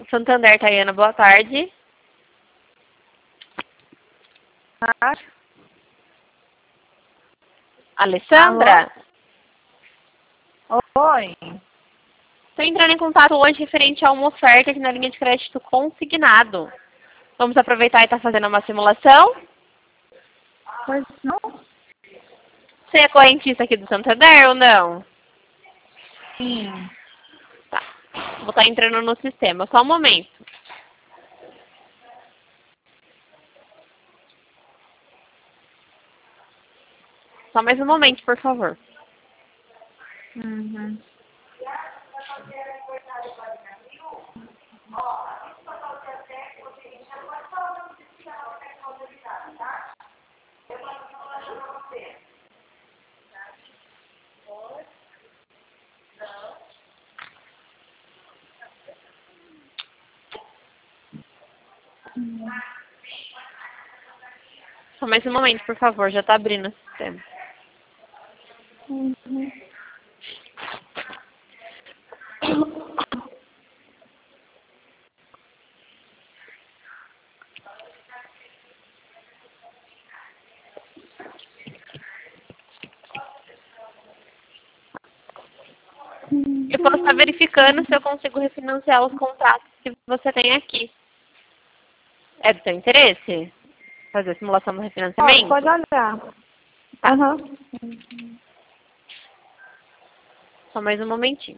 Santander, Tayana, boa tarde. Alessandra? Alô? Oi. Estou entrando em contato hoje referente a uma oferta aqui na linha de crédito consignado. Vamos aproveitar e estar fazendo uma simulação? Pois não? Você é correntista aqui do Santander ou não? Sim. Tá. Vou estar entrando no sistema. Só um momento. Só mais um momento, por favor. Uhum. Só mais um momento, por favor. Já está abrindo o sistema. Uhum. Eu posso estar verificando se eu consigo refinanciar os contratos que você tem aqui. É do seu interesse? Fazer a simulação do refinanciamento? Pode olhar. Aham. Só mais um momentinho.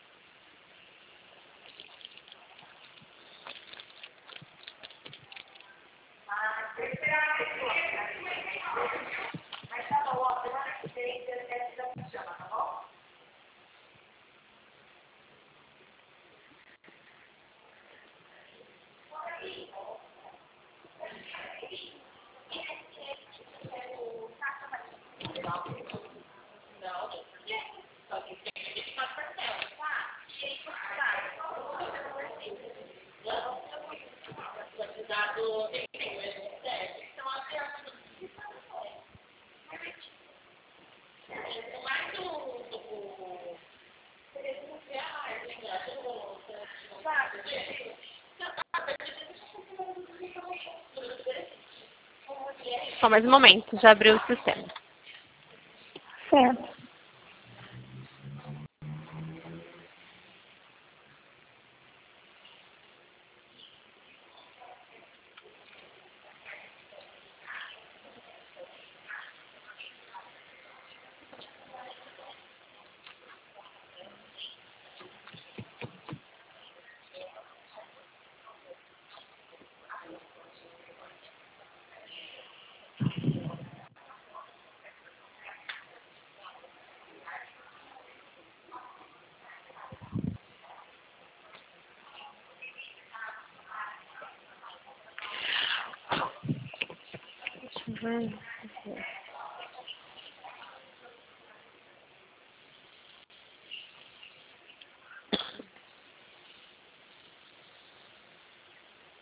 Só mais um momento. Já abriu o sistema. Certo. Deixa eu ver.